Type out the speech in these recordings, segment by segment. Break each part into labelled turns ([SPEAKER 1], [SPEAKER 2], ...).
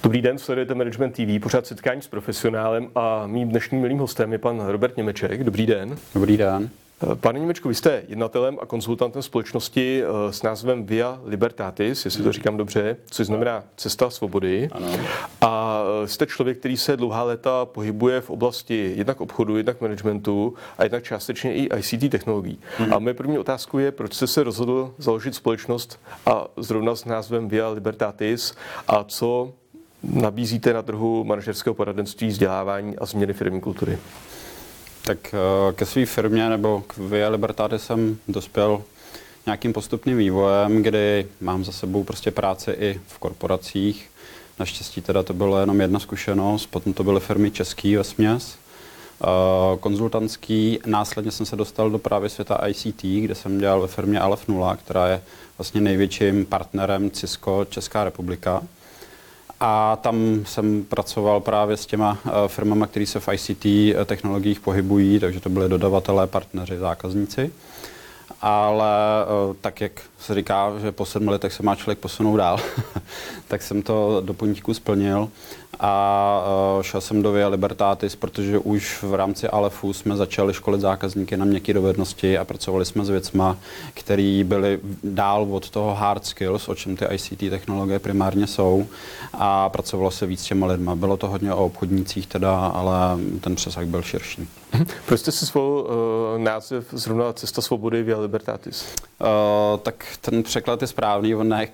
[SPEAKER 1] Dobrý den, sledujete Management TV, pořád setkání s profesionálem a mým dnešním milým hostem je pan Robert Němeček. Dobrý den.
[SPEAKER 2] Dobrý den.
[SPEAKER 1] Pane Němečku, vy jste jednatelem a konzultantem společnosti s názvem Via Libertatis, jestli to říkám dobře, což znamená Cesta svobody.
[SPEAKER 2] Ano.
[SPEAKER 1] A jste člověk, který se dlouhá léta pohybuje v oblasti jednak obchodu, jednak managementu a jednak částečně i ICT technologií. A moje první otázka je, proč jste se rozhodl založit společnost a zrovna s názvem Via Libertatis a co nabízíte na trhu manažerského poradenství, vzdělávání a změny firmní kultury?
[SPEAKER 2] Tak ke své firmě nebo k Via Libertatis jsem dospěl nějakým postupným vývojem, kdy mám za sebou prostě práci i v korporacích. Naštěstí teda to byla jenom jedna zkušenost, potom to byly firmy český vesměs, konzultantský. Následně jsem se dostal do právě světa ICT, kde jsem dělal ve firmě Aleph 0, která je vlastně největším partnerem Cisco Česká republika. A tam jsem pracoval právě s těma firmama, které se v ICT technologiích pohybují, takže to byly dodavatelé, partneři, zákazníci. Ale tak, jak se říká, že po 7 letech se má člověk posunout dál, tak jsem to do puntíku splnil a šel jsem do Via Libertatis, protože už v rámci Alephu jsme začali školit zákazníky na měkké dovednosti a pracovali jsme s věcma, které byly dál od toho hard skills, o čem ty ICT technologie primárně jsou, a pracovalo se víc s těma lidma. Bylo to hodně o obchodnících teda, ale ten přesah byl širší.
[SPEAKER 1] Proč jste si zvolil název zrovna Cesta svobody Via Libertatis?
[SPEAKER 2] Tak ten překlad je správný, on ne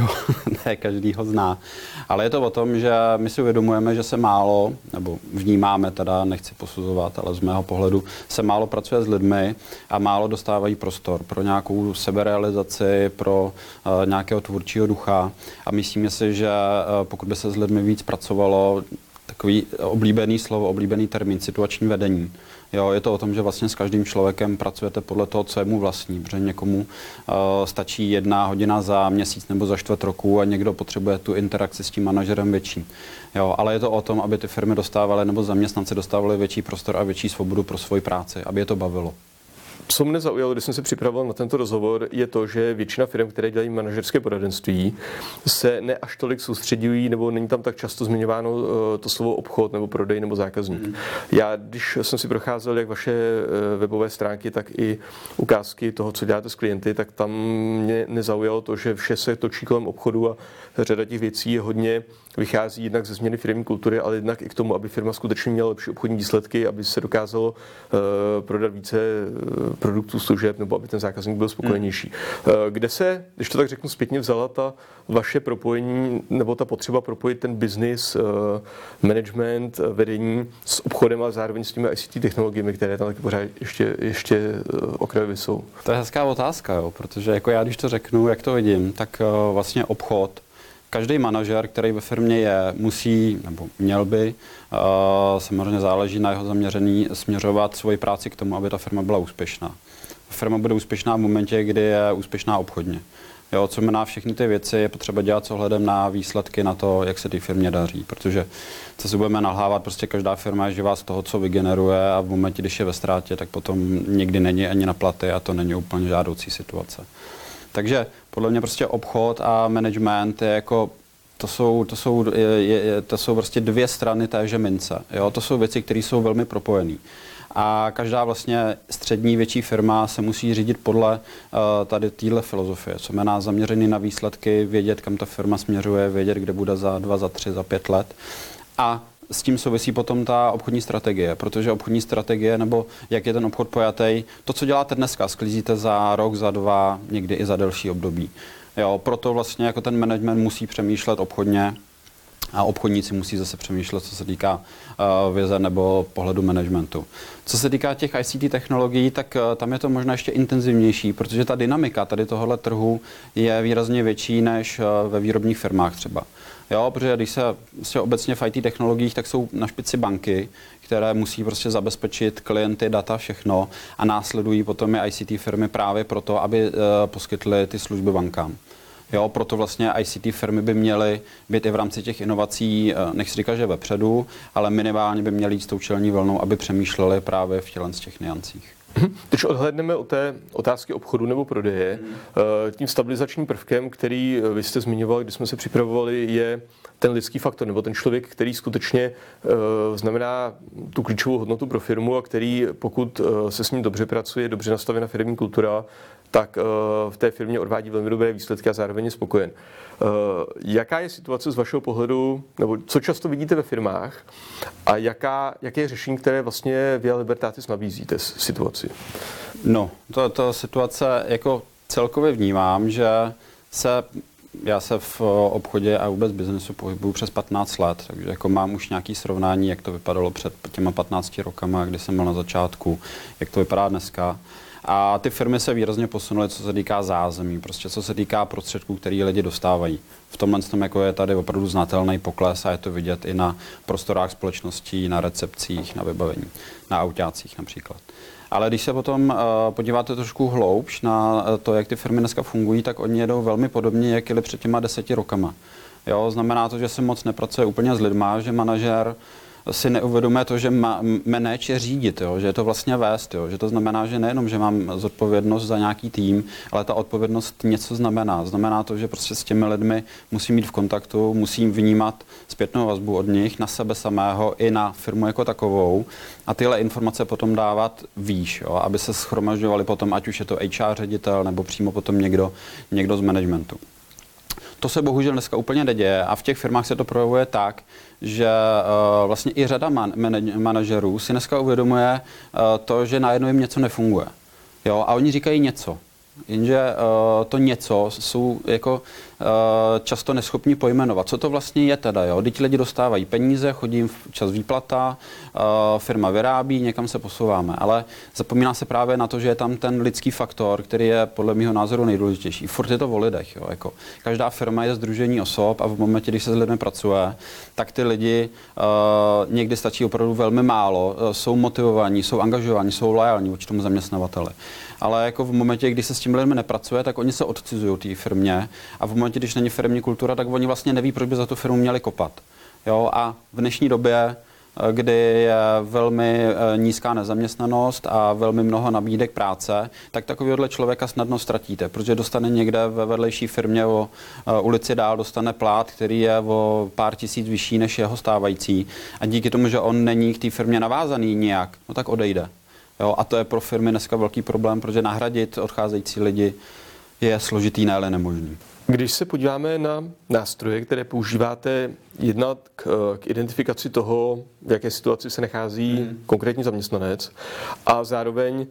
[SPEAKER 2] každýho zná. Ale je to o tom, že my si uvědomujeme, že se málo, nebo vnímáme teda, nechci posuzovat, ale z mého pohledu se málo pracuje s lidmi a málo dostávají prostor pro nějakou seberealizaci, pro nějakého tvůrčího ducha. A myslíme si, že pokud by se s lidmi víc pracovalo, takový oblíbený slovo, oblíbený termín, situační vedení. Jo, je to o tom, že vlastně s každým člověkem pracujete podle toho, co je mu vlastní, protože někomu stačí 1 hodina za měsíc nebo za 4 roku a někdo potřebuje tu interakci s tím manažerem větší. Jo, ale je to o tom, aby ty firmy dostávaly nebo zaměstnanci dostávali větší prostor a větší svobodu pro svoji práci, aby je to bavilo.
[SPEAKER 1] Co mne zaujalo, když jsem se připravoval na tento rozhovor, je to, že většina firm, které dělají manažerské poradenství, se ne až tolik soustředují, nebo není tam tak často zmiňováno to slovo obchod, nebo prodej, nebo zákazník. Já, když jsem si procházel jak vaše webové stránky, tak i ukázky toho, co děláte s klienty, tak tam mě nezaujalo to, že vše se točí kolem obchodu a řada těch věcí je hodně vychází jednak ze změny firmní kultury, ale jednak i k tomu, aby firma skutečně měla lepší obchodní výsledky, aby se dokázalo prodat více produktů, služeb, nebo aby ten zákazník byl spokojenější. Kde se, když to tak řeknu, zpětně vzala ta vaše propojení, nebo ta potřeba propojit ten business, management, vedení s obchodem, ale zároveň s těmi ICT technologiemi, které tam taky pořád ještě okrajově jsou?
[SPEAKER 2] To je hezká otázka, jo, protože jako já, když to řeknu, jak to vidím, tak vlastně obchod, každý manažer, který ve firmě je, musí, nebo měl by, samozřejmě záleží na jeho zaměření, směřovat svoji práci k tomu, aby ta firma byla úspěšná. Firma bude úspěšná v momentě, kdy je úspěšná obchodně. Jo, co znamená, všechny ty věci je potřeba dělat s ohledem na výsledky, na to, jak se té firmě daří, protože co si budeme nalhávat, prostě každá firma je živá z toho, co vygeneruje, a v momentě, když je ve ztrátě, tak potom nikdy není ani na platy a to není úplně žádoucí situace. Takže podle mě prostě obchod a management je jako, to jsou prostě 2 strany téže mince. Jo? To jsou věci, které jsou velmi propojené. A každá vlastně střední větší firma se musí řídit podle tady téhle filozofie, co znamená zaměřený na výsledky, vědět, kam ta firma směřuje, vědět, kde bude za 2, za 3, za 5 let. A s tím souvisí potom ta obchodní strategie, protože obchodní strategie, nebo jak je ten obchod pojatý, to, co děláte dneska, sklízíte za rok, za 2, někdy i za delší období. Jo, proto vlastně jako ten management musí přemýšlet obchodně a obchodníci musí zase přemýšlet, co se týká vize nebo pohledu managementu. Co se týká těch ICT technologií, tak tam je to možná ještě intenzivnější, protože ta dynamika tady tohohle trhu je výrazně větší než ve výrobních firmách třeba. Jo, protože když se obecně v IT technologiích, tak jsou na špici banky, které musí prostě zabezpečit klienty, data, všechno, a následují potom i ICT firmy právě proto, aby poskytly ty služby bankám. Jo, proto vlastně ICT firmy by měly být i v rámci těch inovací, nechci říkat, že vepředu, ale minimálně by měly jít s tou čelní vlnou, aby přemýšleli právě v těch niancích.
[SPEAKER 1] Když odhlédneme od té otázky obchodu nebo prodeje, tím stabilizačním prvkem, který vy jste zmiňoval, když jsme se připravovali, je ten lidský faktor, nebo ten člověk, který skutečně znamená tu klíčovou hodnotu pro firmu a který, pokud se s ním dobře pracuje, dobře nastavená firmní kultura, tak v té firmě odvádí velmi dobré výsledky a zároveň je spokojen. Jaká je situace z vašeho pohledu, nebo co často vidíte ve firmách a jaké je řešení, které vlastně Via Libertatis nabízíte situaci?
[SPEAKER 2] No, to situace jako celkově vnímám, že já se v obchodě a vůbec biznesu pohybuju přes 15 let, takže jako mám už nějaké srovnání, jak to vypadalo před těma 15 rokama, kdy jsem byl na začátku, jak to vypadá dneska. A ty firmy se výrazně posunuly, co se týká zázemí, prostě co se týká prostředků, které lidi dostávají. V tomhle tom jako je tady opravdu znatelný pokles a je to vidět i na prostorách společností, na recepcích, na vybavení, na autácích například. Ale když se potom podíváte trošku hloubš na to, jak ty firmy dneska fungují, tak oni jedou velmi podobně, jak jeli před těma 10 rokama. Jo, znamená to, že se moc nepracuje úplně s lidma, že manažer si neuvědomuje to, že manage je řídit, jo, že je to vlastně vést, jo, že to znamená, že nejenom, že mám zodpovědnost za nějaký tým, ale ta odpovědnost něco znamená. Znamená to, že prostě s těmi lidmi musím být v kontaktu, musím vnímat zpětnou vazbu od nich na sebe samého i na firmu jako takovou a tyhle informace potom dávat výš, jo, aby se shromažďovali potom, ať už je to HR ředitel nebo přímo potom někdo z managementu. To se bohužel dneska úplně neděje a v těch firmách se to projevuje tak, že vlastně i řada manažerů si dneska uvědomuje to, že najednou jim něco nefunguje. Jo? A oni říkají něco. Jenže to něco jsou jako často neschopní pojmenovat. Co to vlastně je teda? Jo? Teď lidi dostávají peníze, chodí jim včas výplata, firma vyrábí, někam se posouváme. Ale zapomíná se právě na to, že je tam ten lidský faktor, který je podle mého názoru nejdůležitější. Furt je to o lidech. Jo? Jako, každá firma je sdružení osob a v momentě, když se s lidmi pracuje, tak ty lidi někdy stačí opravdu velmi málo, jsou motivovaní, jsou angažovaní, jsou loajální vůči tomu zaměstnavateli. Ale jako v momentě, kdy se s tím lidmi nepracuje, tak oni se odcizují té firmě a v momentě, když není firmní kultura, tak oni vlastně neví, proč by za tu firmu měli kopat. Jo? A v dnešní době, kdy je velmi nízká nezaměstnanost a velmi mnoho nabídek práce, tak takovýhle člověka snadno ztratíte, protože dostane někde ve vedlejší firmě o ulici dál, dostane plát, který je o pár tisíc vyšší než jeho stávající a díky tomu, že on není k té firmě navázaný nijak, no tak odejde. Jo, a to je pro firmy dneska velký problém, protože nahradit odcházející lidi je složitý, ne-li nemožný.
[SPEAKER 1] Když se podíváme na nástroje, které používáte jednak k identifikaci toho, v jaké situaci se nachází konkrétní zaměstnanec a zároveň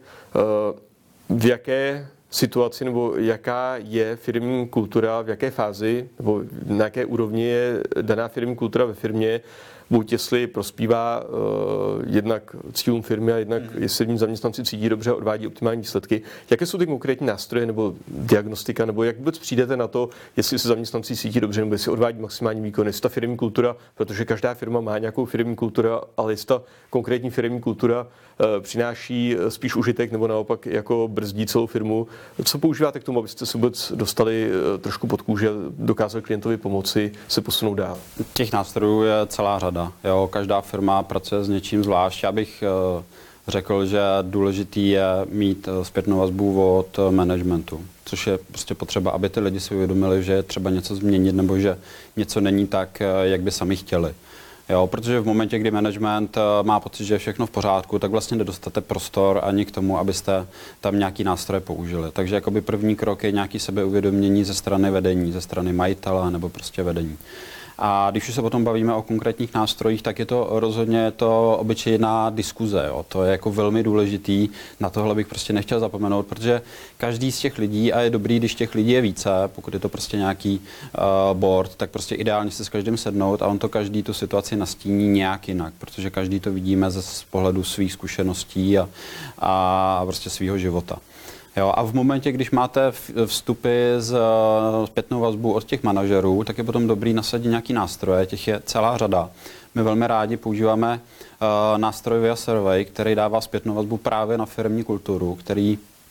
[SPEAKER 1] v jaké situaci nebo jaká je firmní kultura, v jaké fázi nebo na jaké úrovni je daná firmní kultura ve firmě, buď jestli prospívá jednak cílům firmy a jednak jestli v zaměstnanci cítí dobře a odvádí optimální výsledky. Jaké jsou ty konkrétní nástroje nebo diagnostika, nebo jak vůbec přijdete na to, jestli se zaměstnanci cítí dobře nebo jestli odvádí maximální výkon, jestli ta firmní kultura, protože každá firma má nějakou firmní kulturu, ale jestli ta konkrétní firmní kultura přináší spíš užitek nebo naopak jako brzdí celou firmu. Co používáte k tomu, abyste se vůbec dostali trošku pod kůži a dokázali klientovi pomoci se posunout dál?
[SPEAKER 2] Těch nástrojů je celá řada. Jo, každá firma pracuje s něčím zvlášť. Já bych řekl, že důležitý je mít zpětnou vazbu od managementu, což je prostě potřeba, aby ty lidi si uvědomili, že je třeba něco změnit nebo že něco není tak, jak by sami chtěli. Jo, protože v momentě, kdy management má pocit, že je všechno v pořádku, tak vlastně nedostanete prostor ani k tomu, abyste tam nějaký nástroje použili. Takže jakoby první krok je nějaký sebeuvědomění ze strany vedení, ze strany majitele nebo prostě vedení. A když už se potom bavíme o konkrétních nástrojích, tak je to rozhodně obyčejná diskuze. Jo. To je jako velmi důležitý, na tohle bych prostě nechtěl zapomenout, protože každý z těch lidí, a je dobrý, když těch lidí je více, pokud je to prostě nějaký board, tak prostě ideálně se s každým sednout a on to každý tu situaci nastíní nějak jinak, protože každý to vidíme z pohledu svých zkušeností a prostě svýho života. Jo, a v momentě, když máte vstupy z zpětnou vazbu od těch manažerů, tak je potom dobrý nasadit nějaký nástroje, těch je celá řada. My velmi rádi používáme nástroj Via Survey, který dává zpětnou vazbu právě na firmní kulturu, který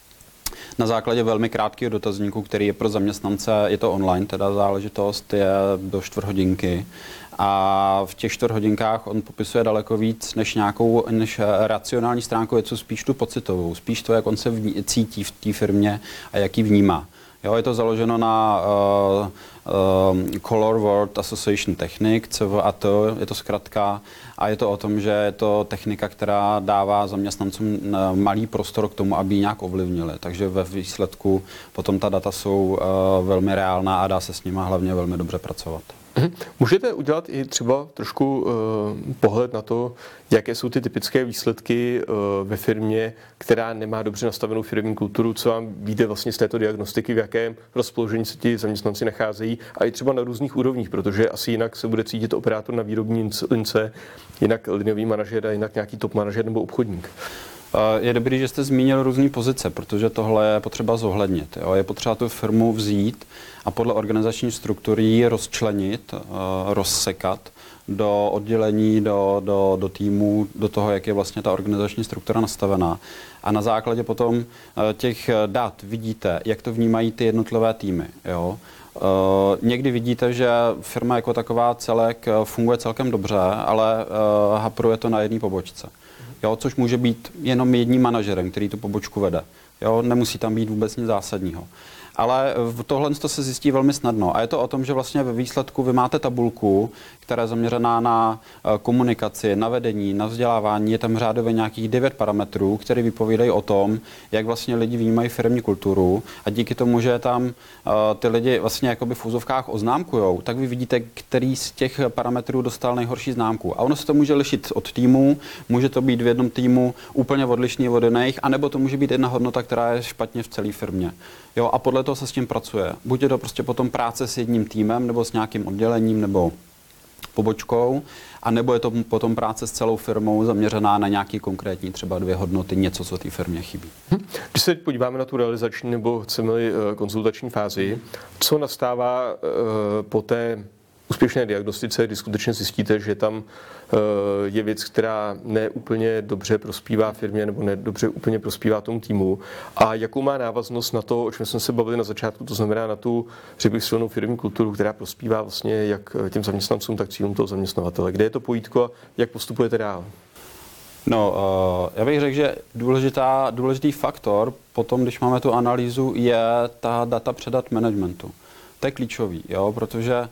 [SPEAKER 2] Na základě velmi krátkého dotazníku, který je pro zaměstnance, je to online, teda záležitost je do 4 hodinky. A v těch 4 hodinkách on popisuje daleko víc než racionální stránku, je to spíš tu pocitovou, spíš to, jak on se cítí v té firmě a jak ji vnímá. Jo, je to založeno na Color Word Association Technique, CWAT, je to zkratka, a je to o tom, že je to technika, která dává zaměstnancům malý prostor k tomu, aby ji nějak ovlivnili. Takže ve výsledku potom ta data jsou velmi reálná a dá se s nimi hlavně velmi dobře pracovat.
[SPEAKER 1] Můžete udělat i třeba trošku pohled na to, jaké jsou ty typické výsledky ve firmě, která nemá dobře nastavenou firemní kulturu, co vám vyjde vlastně z této diagnostiky, v jakém rozpoložení se ti zaměstnanci nacházejí a i třeba na různých úrovních, protože asi jinak se bude cítit operátor na výrobní lince, jinak liniový manažer a jinak nějaký top manažer nebo obchodník.
[SPEAKER 2] Je dobrý, že jste zmínil různé pozice, protože tohle je potřeba zohlednit. Jo? Je potřeba tu firmu vzít a podle organizační struktury ji rozčlenit, rozsekat do oddělení, do týmu, do toho, jak je vlastně ta organizační struktura nastavená. A na základě potom těch dat vidíte, jak to vnímají ty jednotlivé týmy. Jo? Někdy vidíte, že firma jako taková celek funguje celkem dobře, ale hapruje to na jedné pobočce. Jo, což může být jenom jedním manažerem, který tu pobočku vede. Jo, nemusí tam být vůbec nic zásadního. Ale tohle se zjistí velmi snadno. A je to o tom, že vlastně ve výsledku vy máte tabulku, která je zaměřená na komunikaci, na vedení, na vzdělávání. Je tam řádově nějakých 9 parametrů, které vypovídají o tom, jak vlastně lidi vnímají firemní kulturu. A díky tomu, že tam ty lidi vlastně jakoby v úzovkách oznámkujou, tak vy vidíte, který z těch parametrů dostal nejhorší známku. A ono se to může lišit od týmu, může to být v jednom týmu úplně odlišný od jiných, anebo to může být jedna hodnota, která je špatně v celé firmě. Jo, a podle toho se s tím pracuje. Buď je to prostě potom práce s jedním týmem, nebo s nějakým oddělením, nebo pobočkou, a nebo je to potom práce s celou firmou zaměřená na nějaký konkrétní třeba 2 hodnoty, něco, co té firmě chybí.
[SPEAKER 1] Když se podíváme na tu realizační nebo chceme-li konzultační fázi, co nastává po té úspěšné diagnostice, kdy skutečně zjistíte, že tam je věc, která neúplně dobře prospívá firmě nebo nedobře úplně prospívá tomu týmu, a jakou má návaznost na to, o čem jsme se bavili na začátku, to znamená na tu, řekl bych, silnou firmní kulturu, která prospívá vlastně jak těm zaměstnancům, tak cílům toho zaměstnavatele. Kde je to pojítko a jak postupujete dál?
[SPEAKER 2] No, já bych řekl, že důležitý faktor potom, když máme tu analýzu, je ta data předat managementu. To je klíčový, jo, protože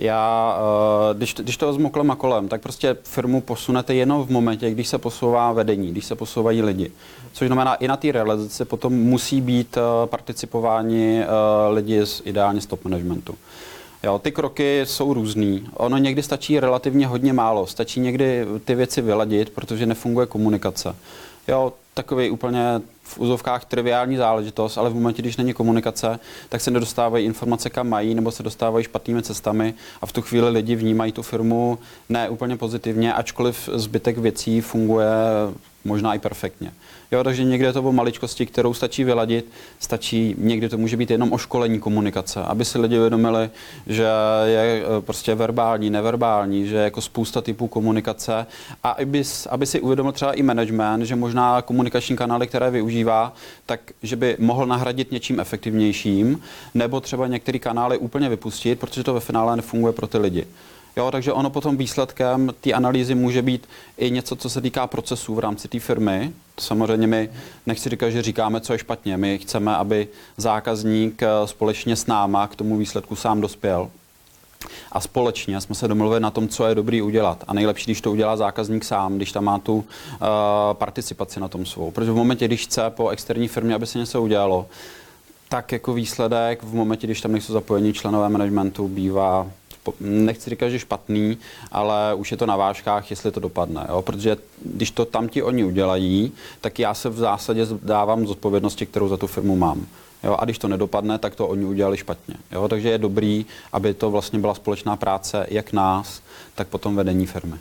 [SPEAKER 2] když to vezmu kolem a kolem, tak prostě firmu posunete jenom v momentě, když se posouvá vedení, když se posouvají lidi. Což znamená, i na té realizaci potom musí být participováni lidi ideálně z top managementu. Jo, ty kroky jsou různý. Ono někdy stačí relativně hodně málo. Stačí někdy ty věci vyladit, protože nefunguje komunikace. Jo, takový úplně v úzovkách triviální záležitost, ale v momentě, když není komunikace, tak se nedostávají informace, kam mají, nebo se dostávají špatnými cestami, a v tu chvíli lidi vnímají tu firmu ne úplně pozitivně, ačkoliv zbytek věcí funguje možná i perfektně. Jo, takže někdy je to o maličkosti, kterou stačí vyladit, někdy to může být jenom o školení komunikace, aby si lidi uvědomili, že je prostě verbální, neverbální, že je jako spousta typů komunikace, a aby si uvědomil třeba i management, že možná komunikační kanály, které využívá, tak že by mohl nahradit něčím efektivnějším, nebo třeba některé kanály úplně vypustit, protože to ve finále nefunguje pro ty lidi. Jo, takže ono potom výsledkem té analýzy může být i něco, co se týká procesů v rámci té firmy. Samozřejmě my nechci říkat, že říkáme, co je špatně. My chceme, aby zákazník společně s náma k tomu výsledku sám dospěl. A společně jsme se domluvili na tom, co je dobrý udělat. A nejlepší, když to udělá zákazník sám, když tam má tu participaci na tom svou. Protože v momentě, když chce po externí firmě, aby se něco udělalo, tak jako výsledek v momentě, když tam nejsou zapojení členové managementu, bývá, nechci říkat, že špatný, ale už je to na vážkách, jestli to dopadne. Jo? Protože když to tam ti oni udělají, tak já se v zásadě dávám zodpovědnosti, kterou za tu firmu mám. Jo? A když to nedopadne, tak to oni udělali špatně. Jo? Takže je dobrý, aby to vlastně byla společná práce jak nás, tak potom vedení firmy.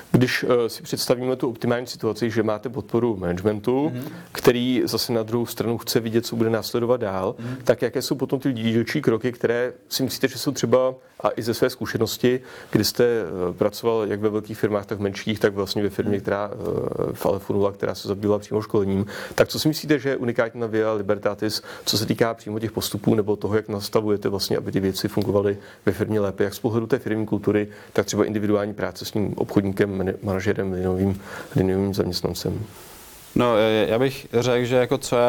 [SPEAKER 1] Když si představíme tu optimální situaci, že máte podporu managementu, který zase na druhou stranu chce vidět, co bude následovat dál, tak jaké jsou potom ty dílčí kroky, které si myslíte, že jsou třeba, a i ze své zkušenosti, kdy jste pracoval jak ve velkých firmách, tak v menších, tak vlastně ve firmě, která v Alefonu, která se zabývala přímo školením. Tak co si myslíte, že je unikátní na Via Libertatis, co se týká přímo těch postupů nebo toho, jak nastavujete vlastně, aby ty věci fungovaly ve firmě lépe, jak z pohledu té firmní kultury, tak třeba individuální práce s tím obchodníkem, manažerem, linovým zaměstnancem?
[SPEAKER 2] No, já bych řekl, že jako co je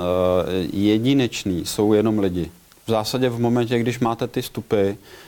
[SPEAKER 2] jedinečný, jsou jenom lidi. V zásadě v momentě, když máte ty vstupy,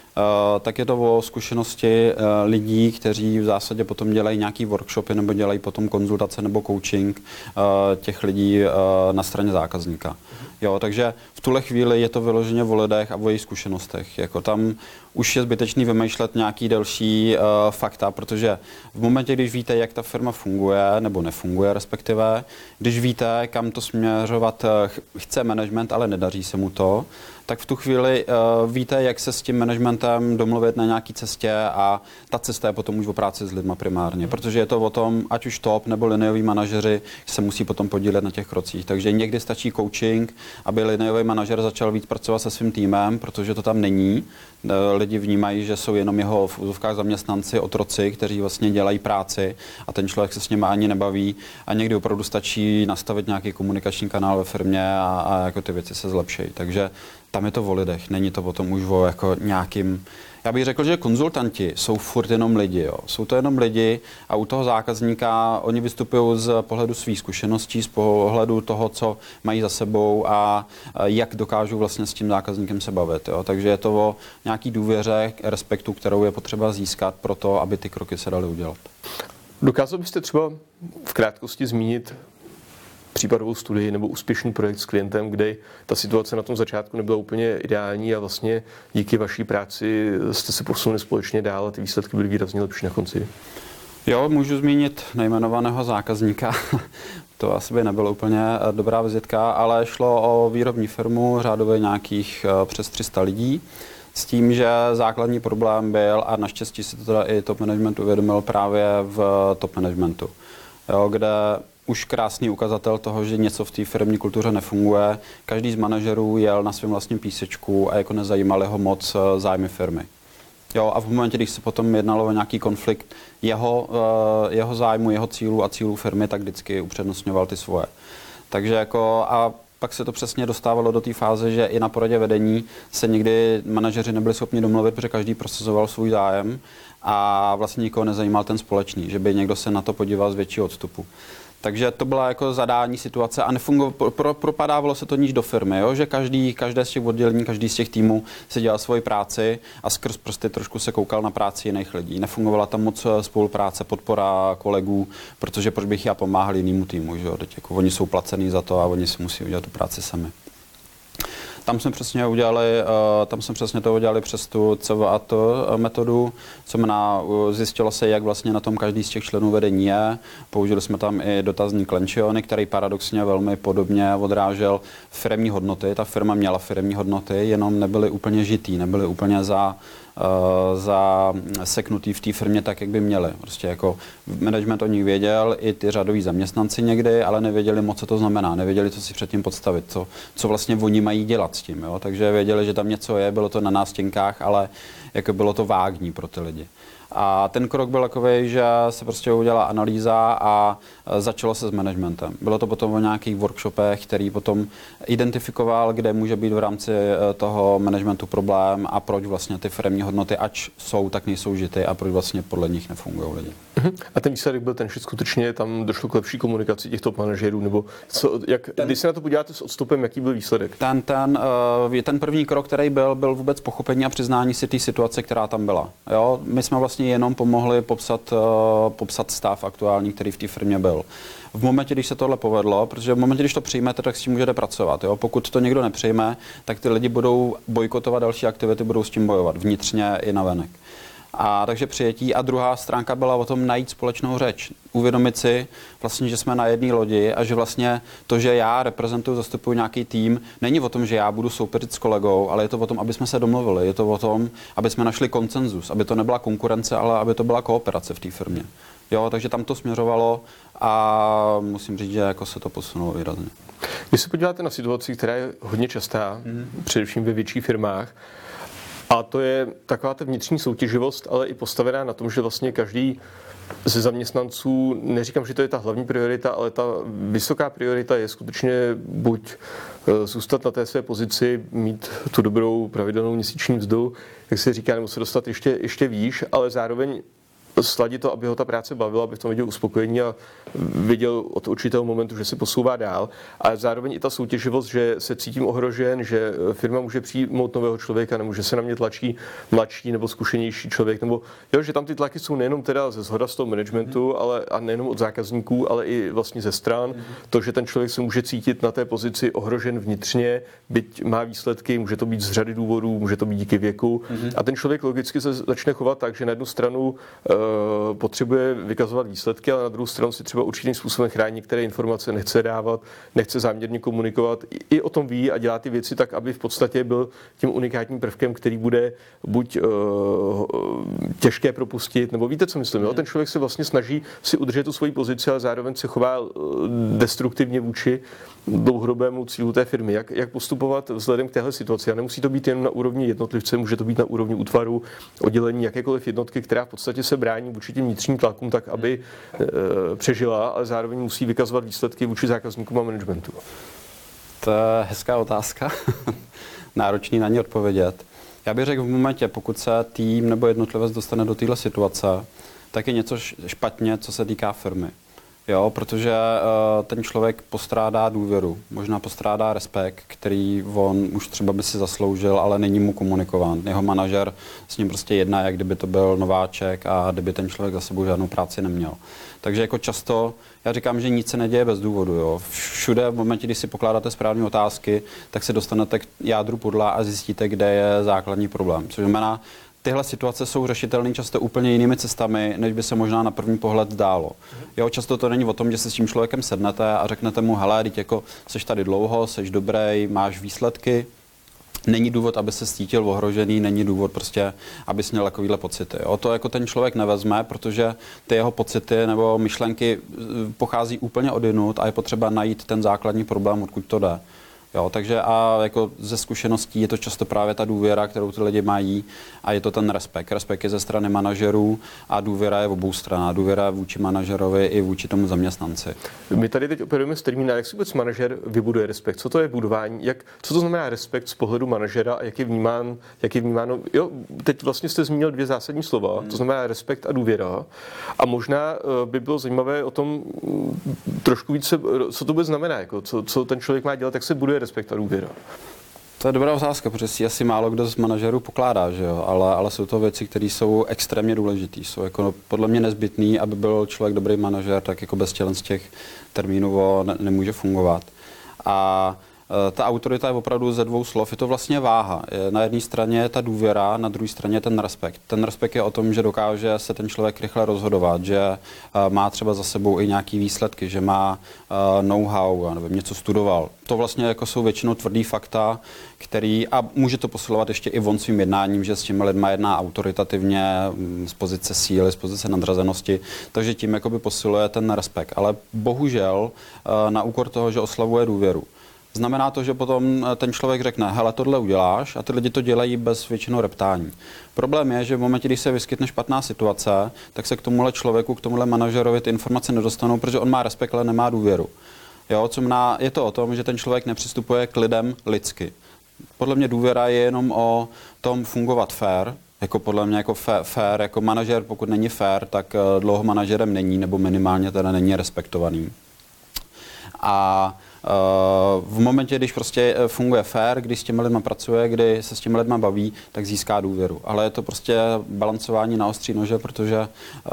[SPEAKER 2] tak je to o zkušenosti lidí, kteří v zásadě potom dělají nějaký workshopy nebo dělají potom konzultace nebo coaching těch lidí na straně zákazníka. Jo, takže v tuhle chvíli je to vyloženě o lidech a o jejich zkušenostech. Jako tam už je zbytečný vymýšlet nějaký další fakta, protože v momentě, když víte, jak ta firma funguje nebo nefunguje respektive, když víte, kam to směřovat chce management, ale nedaří se mu to, tak v tu chvíli víte, jak se s tím managementem domluvit na nějaký cestě a ta cesta je potom už o práci s lidma primárně, protože je to o tom, ať už top nebo linioví manažeři se musí potom podílet na těch krocích. Takže někdy stačí coaching, aby liniový manažer začal víc pracovat se svým týmem, protože to tam není. Lidi vnímají, že jsou jenom jeho v úzovkách zaměstnanci, otroci, kteří vlastně dělají práci a ten člověk se s nimi ani nebaví a někdy opravdu stačí nastavit nějaký komunikační kanál ve firmě a jako ty věci se zlepší. Takže tam je to o lidech, není to potom už o jako nějakým. Já bych řekl, že konzultanti jsou furt jenom lidi. Jo. Jsou to jenom lidi a u toho zákazníka oni vystupují z pohledu svých zkušeností, z pohledu toho, co mají za sebou a jak dokážou vlastně s tím zákazníkem se bavit. Jo. Takže je to o nějaký důvěře, respektu, kterou je potřeba získat pro to, aby ty kroky se daly udělat.
[SPEAKER 1] Dokázal byste třeba v krátkosti zmínit případovou studii nebo úspěšný projekt s klientem, kde ta situace na tom začátku nebyla úplně ideální a vlastně díky vaší práci jste se posunuli společně dál a ty výsledky byly výrazně lepší na konci?
[SPEAKER 2] Jo, můžu zmínit nejmenovaného zákazníka. To asi by nebylo úplně dobrá vizitka, ale šlo o výrobní firmu, řádově nějakých přes 300 lidí. S tím, že základní problém byl, a naštěstí si to teda i top management uvědomil právě v top managementu, jo, kde už krásný ukazatel toho, že něco v té firmní kultuře nefunguje. Každý z manažerů jel na svém vlastním písečku a jako nezajímaly ho moc zájmy firmy. Jo, a v momentě, když se potom jednalo o nějaký konflikt jeho zájmu, jeho cílů a cílů firmy, tak vždycky upřednostňoval ty svoje. Takže jako a pak se to přesně dostávalo do té fáze, že i na poradě vedení se někdy manažeři nebyli schopni domluvit, protože každý prosazoval svůj zájem a vlastně nikoho nezajímal ten společný, že by někdo se na to podíval z většího odstupu. Takže to byla jako zadání situace a propadávalo se to níž do firmy, jo? Že každé z těch oddělení, každý z těch týmů si dělal svoji práci a skrz prsty trošku se koukal na práci jiných lidí. Nefungovala tam moc spolupráce, podpora kolegů, protože proč bych já pomáhal jinému týmu, že jo? Teď jako oni jsou placený za to a oni si musí udělat tu práci sami. Tam jsme přesně to udělali přes tu CVAT metodu, co znamená, zjistilo se, jak vlastně na tom každý z těch členů vedení je. Použili jsme tam i dotazník Lencioni, který paradoxně velmi podobně odrážel firemní hodnoty. Ta firma měla firemní hodnoty, jenom nebyly úplně žitý, nebyly úplně zaseknutý v té firmě tak, jak by měli. Prostě jako management o nich věděl, i ty řadoví zaměstnanci někdy, ale nevěděli moc, co to znamená, nevěděli, co si předtím podstavit, co vlastně oni mají dělat s tím. Jo? Takže věděli, že tam něco je, bylo to na nástěnkách, ale jako bylo to vágní pro ty lidi. A ten krok byl takový, že se prostě udělala analýza a začalo se s managementem. Bylo to potom o nějakých workshopech, který potom identifikoval, kde může být v rámci toho managementu problém a proč vlastně ty firemní hodnoty, ač jsou, tak nejsou žity a proč vlastně podle nich nefungují lidi.
[SPEAKER 1] A ten výsledek byl ten, že skutečně tam došlo k lepší komunikaci těch top manažerů, nebo když se na to podíváte s odstupem, jaký byl výsledek?
[SPEAKER 2] Ten první krok, který byl vůbec pochopení a přiznání si té situace, která tam byla. Jo? My jsme vlastně jenom pomohli popsat stav aktuální, který v té firmě byl. V momentě, když se tohle povedlo, protože v momentě, když to přijmete, tak s tím můžete pracovat. Jo? Pokud to někdo nepřijme, tak ty lidi budou bojkotovat další aktivity, budou s tím bojovat vnitřně i navenek. A takže přijetí. A druhá stránka byla o tom najít společnou řeč. Uvědomit si vlastně, že jsme na jedné lodi a že vlastně to, že já reprezentuju, zastupuji nějaký tým, není o tom, že já budu soupeřit s kolegou, ale je to o tom, aby jsme se domluvili. Je to o tom, aby jsme našli konsenzus, aby to nebyla konkurence, ale aby to byla kooperace v té firmě. Jo, takže tam to směřovalo a musím říct, že jako se to posunulo výrazně.
[SPEAKER 1] Když se podíváte na situaci, která je hodně častá, především ve větších firmách, a to je taková ta vnitřní soutěživost, ale i postavená na tom, že vlastně každý ze zaměstnanců, neříkám, že to je ta hlavní priorita, ale ta vysoká priorita je skutečně buď zůstat na té své pozici, mít tu dobrou pravidelnou měsíční mzdu, jak se říká, nebo se dostat ještě výš, ale zároveň sladit to, aby ho ta práce bavila, aby v tom viděl uspokojení a viděl od určitého momentu, že se posouvá dál. A zároveň i ta soutěživost, že se cítím ohrožen, že firma může přijmout nového člověka, nebo že se na mě tlačí mladší nebo zkušenější člověk, nebo jo, že tam ty tlaky jsou nejenom teda ze shoda z toho managementu, ale a nejenom od zákazníků, ale i vlastně ze stran. To, že ten člověk se může cítit na té pozici ohrožen vnitřně, byť má výsledky, může to být z řady důvodů, může to být díky věku. A ten člověk logicky se začne chovat tak, že na jednu stranu potřebuje vykazovat výsledky, ale na druhou stranu si třeba určitým způsobem chrání některé informace, nechce dávat, nechce záměrně komunikovat. I o tom ví a dělá ty věci tak, aby v podstatě byl tím unikátním prvkem, který bude buď těžké propustit, nebo víte, co myslím. Jo? Ten člověk se vlastně snaží si udržet tu svoji pozici, ale zároveň se chová destruktivně vůči dlouhodobému cílu té firmy. Jak postupovat vzhledem k téhle situaci? A nemusí to být jen na úrovni jednotlivce, může to být na úrovni útvaru, oddělení jakékoliv jednotky, která v podstatě se brání vůči těm vnitřním tlakům tak, aby přežila, ale zároveň musí vykazovat výsledky vůči zákazníkům a managementu.
[SPEAKER 2] To je hezká otázka. Náročný na ně odpovědět. Já bych řekl v momentě, pokud se tým nebo jednotlivec dostane do téhle situace, tak je něco špatně, co se týká firmy. Jo, protože ten člověk postrádá důvěru, možná postrádá respekt, který on už třeba by si zasloužil, ale není mu komunikován. Jeho manažer s ním prostě jedná, jak kdyby to byl nováček a kdyby ten člověk za sebou žádnou práci neměl. Takže jako často, já říkám, že nic se neděje bez důvodu. Jo. Všude v momentě, kdy si pokládáte správné otázky, tak se dostanete k jádru pudla a zjistíte, kde je základní problém. Což znamená, tyhle situace jsou řešitelné často úplně jinými cestami, než by se možná na první pohled zdálo. Jo, často to není o tom, že se s tím člověkem sednete a řeknete mu, hele, teď jako seš tady dlouho, seš dobrý, máš výsledky. Není důvod, aby se cítil ohrožený, není důvod prostě, abys měl takovýhle pocity. Jo, to jako ten člověk nevezme, protože ty jeho pocity nebo myšlenky pochází úplně odjinud a je potřeba najít ten základní problém, odkud to jde. Jo, takže a jako ze zkušeností je to často právě ta důvěra, kterou ty lidi mají a je to ten respekt. Respekt je ze strany manažerů a důvěra je obou stran. Důvěra vůči manažerovi i vůči tomu zaměstnanci.
[SPEAKER 1] My tady teď operujeme s termínem, jak si vůbec manažer vybuduje respekt. Co to je budování? Co to znamená respekt z pohledu manažera a jak je vnímáno? Jo, teď vlastně jste zmínil dvě zásadní slova, to znamená respekt a důvěra. A možná by bylo zajímavé o tom trošku více, co to vůbec znamená, jako co ten člověk má dělat, jak se buduje respekt a důvěra.
[SPEAKER 2] To je dobrá otázka, protože si asi málo kdo z manažerů pokládá, že jo? Ale jsou to věci, které jsou extrémně důležité. Jsou jako podle mě nezbytné, aby byl člověk dobrý manažer, tak jako bez z těch termínů nemůže fungovat. A ta autorita je opravdu ze dvou slov. Je to vlastně váha. Na jedné straně je ta důvěra, na druhé straně je ten respekt. Ten respekt je o tom, že dokáže se ten člověk rychle rozhodovat, že má třeba za sebou i nějaký výsledky, že má know-how, nevím, něco studoval. To vlastně jako jsou většinou tvrdý fakta, který, a může to posilovat ještě i on svým jednáním, že s těmi lidma jedná autoritativně, z pozice síly, z pozice nadřazenosti, takže tím jakoby posiluje ten respekt. Ale bohužel na úkor toho, že oslavuje důvěru. Znamená to, že potom ten člověk řekne, hele, tohle uděláš a ty lidi to dělají bez většinou reptání. Problém je, že v momentě, když se vyskytne špatná situace, tak se k tomuhle člověku, k tomuhle manažerovi ty informace nedostanou, protože on má respekt, ale nemá důvěru. Jo, je to o tom, že ten člověk nepřistupuje k lidem lidsky. Podle mě důvěra je jenom o tom fungovat fair, jako podle mě jako fair, jako manažer, pokud není fair, tak dlouho manažerem není, nebo minimálně teda není respektovaný. A v momentě, když prostě funguje fair, když s těmi lidmi pracuje, kdy se s těmi lidmi baví, tak získá důvěru. Ale je to prostě balancování na ostří nože, protože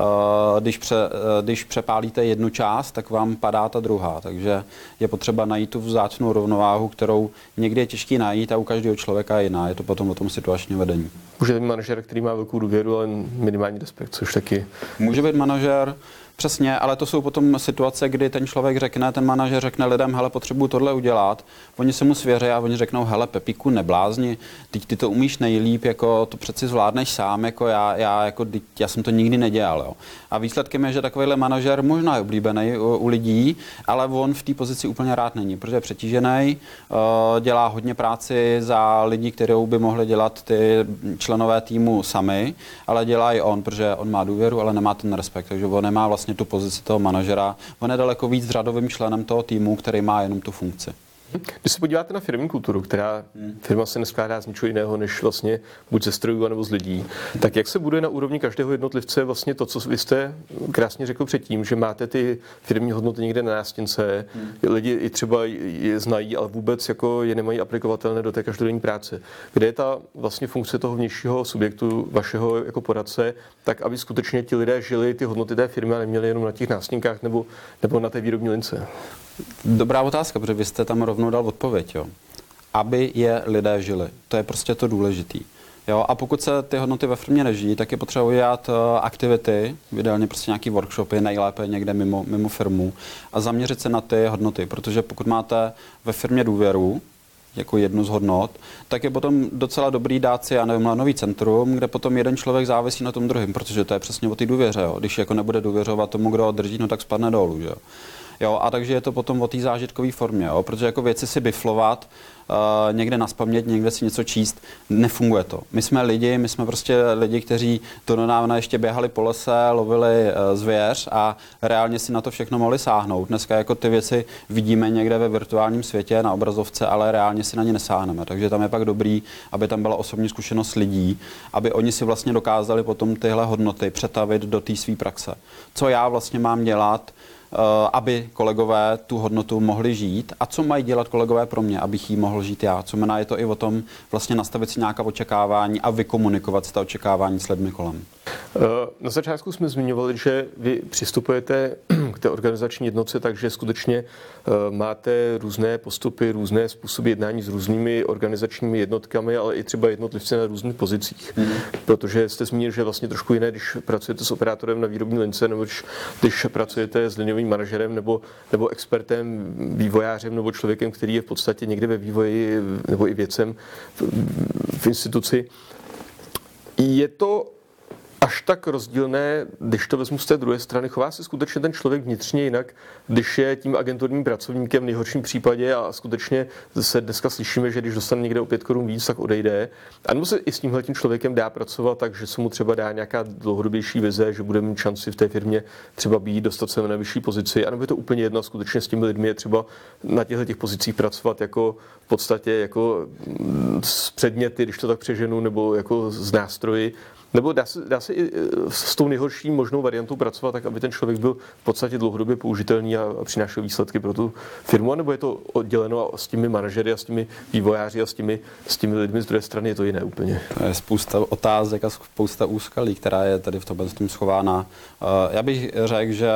[SPEAKER 2] když přepálíte jednu část, tak vám padá ta druhá. Takže je potřeba najít tu vzácnou rovnováhu, kterou někdy je těžký najít a u každého člověka je jiná. Je to potom o tom situačním vedení.
[SPEAKER 1] Může být manažer, který má velkou důvěru, ale minimální respekt, což taky...
[SPEAKER 2] Může být manažer, Přesně, ale to jsou potom situace, kdy ten člověk řekne, ten manažer řekne lidem, hele, potřebuju tohle udělat. Oni se mu svěří a oni řeknou, hele, Pepíku, neblázni, ty to umíš nejlíp, jako to přeci zvládneš sám, jako já jsem to nikdy nedělal. Jo. A výsledkem je, že takovýhle manažer možná je oblíbený u lidí, ale on v té pozici úplně rád není, protože je přetížený, dělá hodně práci za lidi, kterou by mohli dělat ty členové týmu sami, ale dělá i on, protože on má důvěru, ale nemá ten respekt, takže on nemá vlastně tu pozici toho manažera. On je daleko víc řadovým členem toho týmu, který má jenom tu funkci.
[SPEAKER 1] Když se podíváte na firmní kulturu, která firma se neskládá z ničeho jiného, než vlastně buď ze strojů, nebo z lidí, tak jak se bude na úrovni každého jednotlivce vlastně to, co vy jste krásně řekl předtím, že máte ty firmní hodnoty někde na nástěnce, lidi i třeba je znají, ale vůbec jako je nemají aplikovatelné do té každodenní práce. Kde je ta vlastně funkce toho vnějšího subjektu, vašeho jako poradce, tak aby skutečně ti lidé žili ty hodnoty té firmy a neměli jenom na těch nástěnkách nebo na té výrobní lince?
[SPEAKER 2] Dobrá otázka, protože vy jste tam rovnou dal odpověď, jo. Aby je lidé žili. To je prostě to důležitý. Jo, a pokud se ty hodnoty ve firmě nežijí, tak je potřeba udělat aktivity, ideálně prostě nějaký workshopy, nejlépe někde mimo firmu a zaměřit se na ty hodnoty, protože pokud máte ve firmě důvěru, jako jednu z hodnot, tak je potom docela dobrý dát si, já nevím, nový centrum, kde potom jeden člověk závisí na tom druhém, protože to je přesně o té důvěře, jo. Když jako nebude důvěřovat tomu, kdo ho drží, no tak spadne dolů, jo. Jo, a takže je to potom o té zážitkové formě, jo, protože jako věci si biflovat, někde naspamět, někde si něco číst, nefunguje to. My jsme prostě lidi, kteří to donávna ještě běhali po lese, lovili zvěř a reálně si na to všechno mohli sáhnout. Dneska jako ty věci vidíme někde ve virtuálním světě na obrazovce, ale reálně si na ně nesáhneme. Takže tam je pak dobrý, aby tam byla osobní zkušenost lidí, aby oni si vlastně dokázali potom tyhle hodnoty přetavit do té své praxe. Co já vlastně mám dělat, aby kolegové tu hodnotu mohli žít a co mají dělat kolegové pro mě, abych ji mohl žít já. Co znamená, je to i o tom vlastně nastavit si nějaká očekávání a vykomunikovat si ta očekávání s lidmi kolem.
[SPEAKER 1] Na začátku jsme zmiňovali, že vy přistupujete k té organizační jednotce, takže skutečně máte různé postupy, různé způsoby jednání s různými organizačními jednotkami, ale i třeba jednotlivci na různých pozicích. Protože jste zmínil, že je vlastně trošku jiné, když pracujete s operátorem na výrobní lince, nebo když pracujete s liniovým manažerem nebo expertem, vývojářem nebo člověkem, který je v podstatě někde ve vývoji nebo i vědcem v instituci. Je to až tak rozdílné, když to vezmu z té druhé strany, chová se skutečně ten člověk vnitřně jinak, když je tím agenturním pracovníkem v nejhorším případě a skutečně se dneska slyšíme, že když dostane někde o 5 korun víc, tak odejde. A nebo se i s tímhletím člověkem dá pracovat tak, že se mu třeba dá nějaká dlouhodobější vize, že bude mít šanci v té firmě třeba být, dostat se na vyšší pozici, anebo je to úplně jedno, skutečně s těmi lidmi je třeba na těchto pozicích pracovat jako v podstatě jako s předměty, když to tak přeženu, nebo jako s nástroji. Nebo dá se i s tou nejhorší možnou variantou pracovat tak, aby ten člověk byl v podstatě dlouhodobě použitelný a přinášel výsledky pro tu firmu, nebo je to odděleno s těmi manažery a s těmi vývojáři a s těmi lidmi z druhé strany je to jiné úplně?
[SPEAKER 2] To je spousta otázek a spousta úskalí, která je tady v tom schována. Já bych řekl, že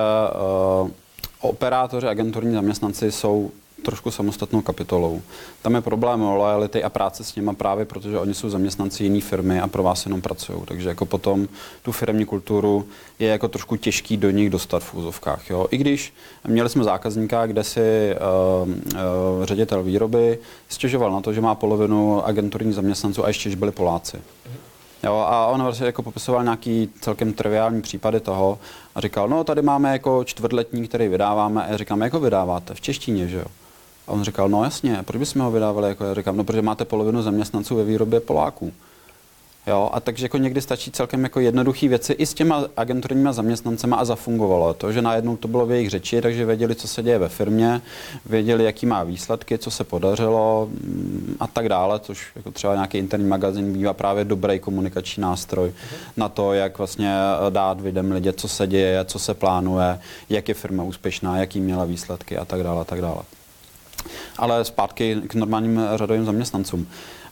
[SPEAKER 2] operátoři, agenturní zaměstnanci jsou trošku samostatnou kapitolou. Tam je problém lojality a práce s nimi právě, protože oni jsou zaměstnanci jiné firmy a pro vás jenom pracují. Takže jako potom tu firemní kulturu je jako trošku těžký do nich dostat v úzovkách. Jo? I když měli jsme zákazníka, kde si ředitel výroby stěžoval na to, že má polovinu agenturních zaměstnanců a ještě byli Poláci. Jo, a on vlastně jako popisoval nějaký celkem triviální případy toho a říkal, no tady máme jako čtvrtletní, který vydáváme a já říkám, jako vydáváte? V češtině, že jo? A on říkal, no jasně, proč bychom ho vydávali? Jako já říkám, no protože máte polovinu zaměstnanců ve výrobě Poláků. Jo, a takže jako někdy stačí celkem jako jednoduché věci i s těma agenturníma zaměstnancema a zafungovalo to, že najednou to bylo v jejich řeči, takže věděli, co se děje ve firmě, věděli, jaký má výsledky, co se podařilo a tak dále, což jako třeba nějaký interní magazín bývá právě dobrý komunikační nástroj na to, jak vlastně dát lidem vědět, co se děje, co se plánuje, jak je firma úspěšná, jaký měla výsledky a tak dále, a tak dále. Ale zpátky k normálním řadovým zaměstnancům.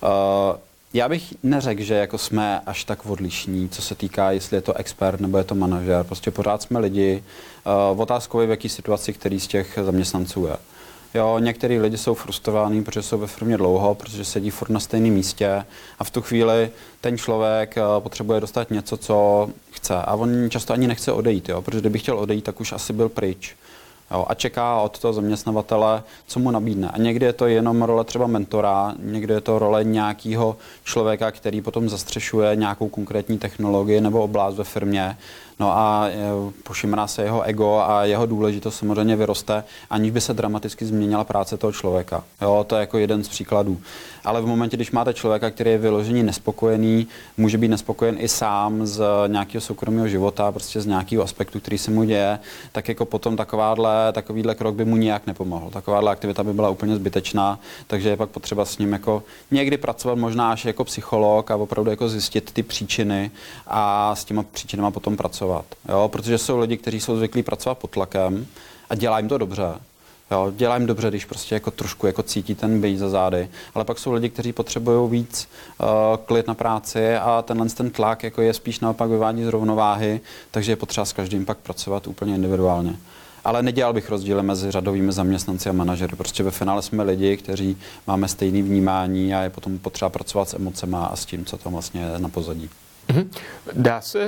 [SPEAKER 2] Já bych neřekl, že jako jsme až tak odlišní, co se týká, jestli je to expert nebo je to manažer. Prostě pořád jsme lidi. Otázkou je, v jaký situaci který z těch zaměstnanců je. Jo, některý lidi jsou frustrovaní, protože jsou ve firmě dlouho, protože sedí furt na stejném místě a v tu chvíli ten člověk potřebuje dostat něco, co chce a on často ani nechce odejít, jo, protože kdyby chtěl odejít, tak už asi byl pryč. Jo, a čeká od toho zaměstnavatele, co mu nabídne. A někdy je to jenom role třeba mentora, někdy je to role nějakého člověka, který potom zastřešuje nějakou konkrétní technologii nebo oblast ve firmě. No a pošimrá se jeho ego a jeho důležitost samozřejmě vyroste, aniž by se dramaticky změnila práce toho člověka. Jo, to je jako jeden z příkladů. Ale v momentě, když máte člověka, který je vyloženě nespokojený, může být nespokojen i sám z nějakého soukromého života, prostě z nějakého aspektu, který se mu děje, tak jako potom takovýhle krok by mu nijak nepomohl. Takováhle aktivita by byla úplně zbytečná, takže je pak potřeba s ním jako někdy pracovat možná až jako psycholog a opravdu jako zjistit ty příčiny a s těma příčinama potom pracovat. Jo, protože jsou lidi, kteří jsou zvyklí pracovat pod tlakem a dělá jim to dobře. Jo, dělá jim dobře, když prostě jako trošku jako cítí ten běj za zády, ale pak jsou lidi, kteří potřebují víc klid na práci a ten tlak jako je spíš naopak vyvádí z rovnováhy, takže je potřeba s každým pak pracovat úplně individuálně. Ale nedělal bych rozdíly mezi řadovými zaměstnanci a manažery. Prostě ve finále jsme lidi, kteří máme stejné vnímání a je potom potřeba pracovat s emocema a s tím, co tam vlastně je na pozadí.
[SPEAKER 1] Dá se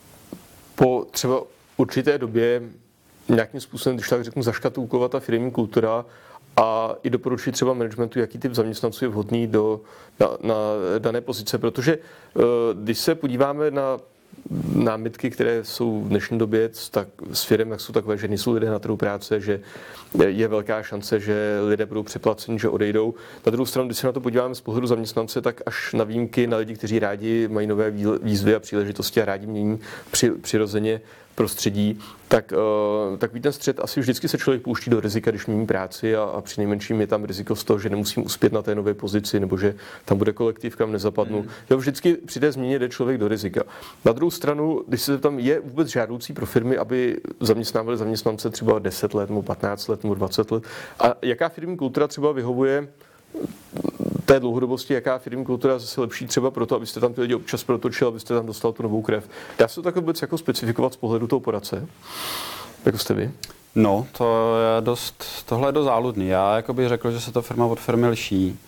[SPEAKER 1] po třeba určité době nějakým způsobem, když tak řeknu, zaškatulkovat ta firemní kultura a i doporučit třeba managementu, jaký typ zaměstnanců je vhodný na dané pozice, protože když se podíváme na námitky, které jsou v dnešní době s firem, tak jsou takové, že nejsou lidé na trhu práce, že je velká šance, že lidé budou přeplaceni, že odejdou. Na druhou stranu, když se na to podíváme z pohledu zaměstnance, tak až na výjimky, na lidi, kteří rádi mají nové výzvy a příležitosti a rádi mění přirozeně prostředí, tak takový ten střed asi vždycky se člověk pouští do rizika, když mění práci a přinejmenším je tam riziko z toho, že nemusím uspět na té nové pozici nebo že tam bude kolektiv, kam nezapadnu. Jo, vždycky při té změně jde člověk do rizika. Na druhou stranu, když se tam je vůbec žádoucí pro firmy, aby zaměstnávali zaměstnance třeba 10 let nebo 15 let nebo 20 let a jaká firmní kultura třeba vyhovuje té dlouhodobosti, jaká firmní kultura je zase lepší třeba proto, abyste tam ty lidi občas protočil, abyste tam dostal tu novou krev. Dá se to tak vůbec jako specifikovat z pohledu toho poradce? Jako jste vy?
[SPEAKER 2] No, tohle je dost záludný. Já bych řekl, že se to firma od firmy liší.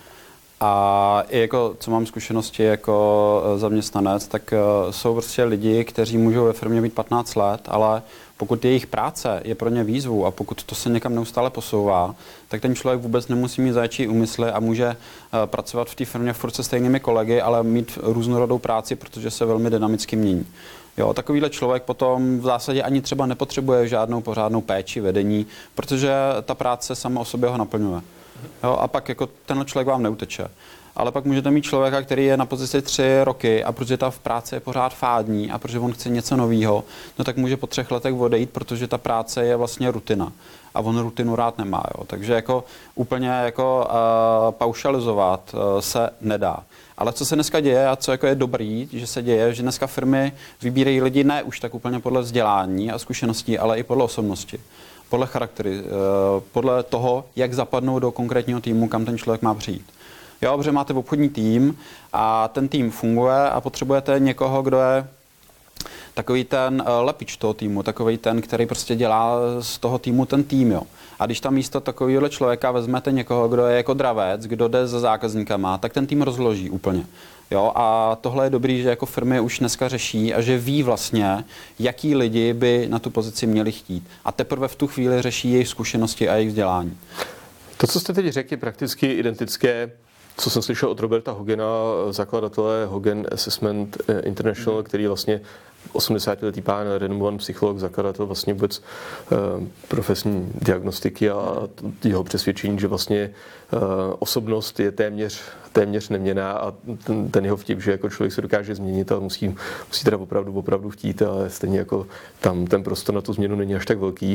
[SPEAKER 2] A i jako, co mám zkušenosti jako zaměstnanec, tak jsou prostě lidi, kteří můžou ve firmě být 15 let, ale pokud jejich práce je pro ně výzvou a pokud to se někam neustále posouvá, tak ten člověk vůbec nemusí mít zajíčí úmysly a může pracovat v té firmě furt se stejnými kolegy, ale mít různorodou práci, protože se velmi dynamicky mění. Jo, takovýhle člověk potom v zásadě ani třeba nepotřebuje žádnou pořádnou péči, vedení, protože ta práce sama o sobě ho naplňuje. Jo, a pak jako tenhle člověk vám neuteče. Ale pak můžete mít člověka, který je na pozici 3 roky a protože ta v práci je pořád fádní a protože on chce něco nového, no tak může po 3 letech odejít, protože ta práce je vlastně rutina. A on rutinu rád nemá. Jo. Takže jako úplně jako paušalizovat se nedá. Ale co se dneska děje a co jako je dobrý, že se děje, že dneska firmy vybírají lidi ne už tak úplně podle vzdělání a zkušeností, ale i podle osobnosti. Podle charaktery, podle toho, jak zapadnou do konkrétního týmu, kam ten člověk má přijít. Jo, protože máte obchodní tým a ten tým funguje a potřebujete někoho, kdo je takový ten lepič toho týmu, takový ten, který prostě dělá z toho týmu ten tým. Jo. A když tam místo takového člověka vezmete někoho, kdo je jako dravec, kdo jde za zákazníkama, tak ten tým rozloží úplně. Jo, a tohle je dobrý, že jako firmy už dneska řeší a že ví vlastně, jaký lidi by na tu pozici měli chtít. A teprve v tu chvíli řeší jejich zkušenosti a jejich vzdělání.
[SPEAKER 1] To, co jste teď řekl, je prakticky identické, co jsem slyšel od Roberta Hogena, zakladatele Hogan Assessment International, který vlastně 80letý pán, renomovaný psycholog, zakladatel vlastně vůbec profesní diagnostiky a jeho přesvědčení, že vlastně osobnost je téměř neměnná a ten jeho vtip, že jako člověk se dokáže změnit, ale musí teda opravdu chtít, ale stejně jako tam ten prostor na tu změnu není až tak velký.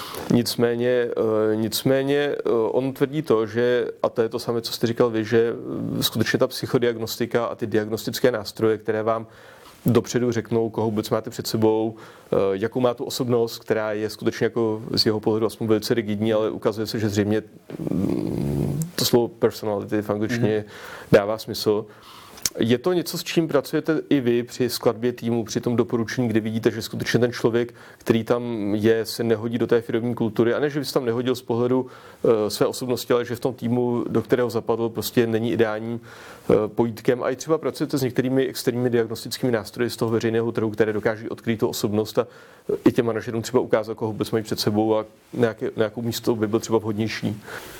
[SPEAKER 1] Nicméně on tvrdí to, že, a to je to samé, co jste říkal vy, že skutečně ta psychodiagnostika a ty diagnostické nástroje, které vám dopředu řeknou, koho vůbec máte před sebou, jakou má tu osobnost, která je skutečně jako z jeho pohledu aspoň velice rigidní, ale ukazuje se, že zřejmě to slovo personality v angličtině dává smysl. Je to něco, s čím pracujete i vy při skladbě týmu, při tom doporučení, kdy vidíte, že skutečně ten člověk, který tam je, se nehodí do té firemní kultury, a ne, že by se tam nehodil z pohledu své osobnosti, ale že v tom týmu, do kterého zapadl, prostě není ideálním pojítkem. A i třeba pracujete s některými externími diagnostickými nástroji z toho veřejného trhu, které dokáží odkrýt tu osobnost a i těm manažerům třeba ukázat, koho vůbec mají před sebou a nějakou místo by byl třeba vhodnější.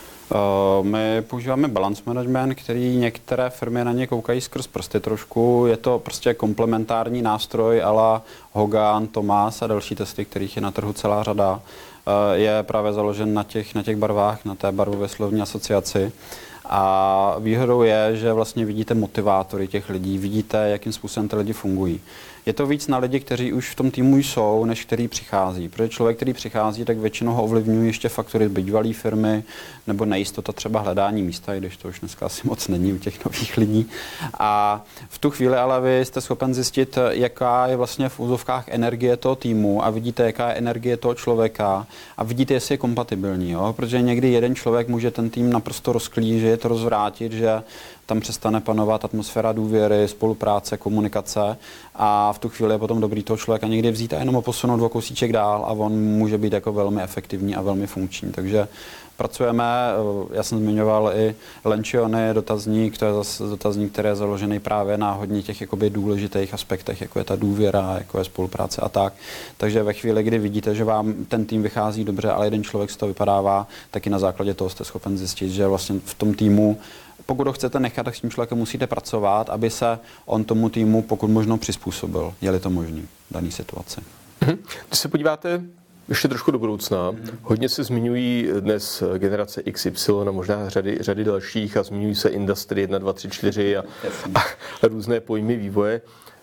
[SPEAKER 2] My používáme balance management, který některé firmy na ně koukají skrz prsty trošku. Je to prostě komplementární nástroj a la Hogan, Thomas a další testy, kterých je na trhu celá řada. Je právě založen na těch barvách, na té barvové slovní asociaci. A výhodou je, že vlastně vidíte motivátory těch lidí, vidíte, jakým způsobem ty lidi fungují. Je to víc na lidi, kteří už v tom týmu jsou, než který přichází. Protože člověk, který přichází, tak většinou ho ovlivňují ještě faktory bývalé firmy nebo nejistota třeba hledání místa, i když to už dneska asi moc není u těch nových lidí. A v tu chvíli ale vy jste schopen zjistit, jaká je vlastně v úzovkách energie toho týmu a vidíte, jaká je energie toho člověka a vidíte, jestli je kompatibilní. Jo? Protože někdy jeden člověk může ten tým naprosto rozklížit, rozvrátit, že tam přestane panovat atmosféra důvěry, spolupráce, komunikace a v tu chvíli je potom dobrý toho člověka někdy vzít a jenom ho posunout o kousíček dál a on může být jako velmi efektivní a velmi funkční. Takže pracujeme, já jsem zmiňoval i Lencioni dotazník, to je zase dotazník, který je založený právě na hodně těch jakoby důležitých aspektech, jako je ta důvěra, jako je spolupráce a tak. Takže ve chvíli, kdy vidíte, že vám ten tým vychází dobře, ale jeden člověk z toho vypadává, tak i na základě toho jste schopen zjistit, že vlastně v tom týmu, pokud ho chcete nechat, tak s tím člověkem musíte pracovat, aby se on tomu týmu pokud možno přizpůsobil, je-li to možný v dané situaci.
[SPEAKER 1] Když se podíváte ještě trošku do budoucna, hodně se zmiňují dnes generace XY a možná řady dalších a zmiňují se Industry 1, 2, 3, 4 a různé pojmy vývoje.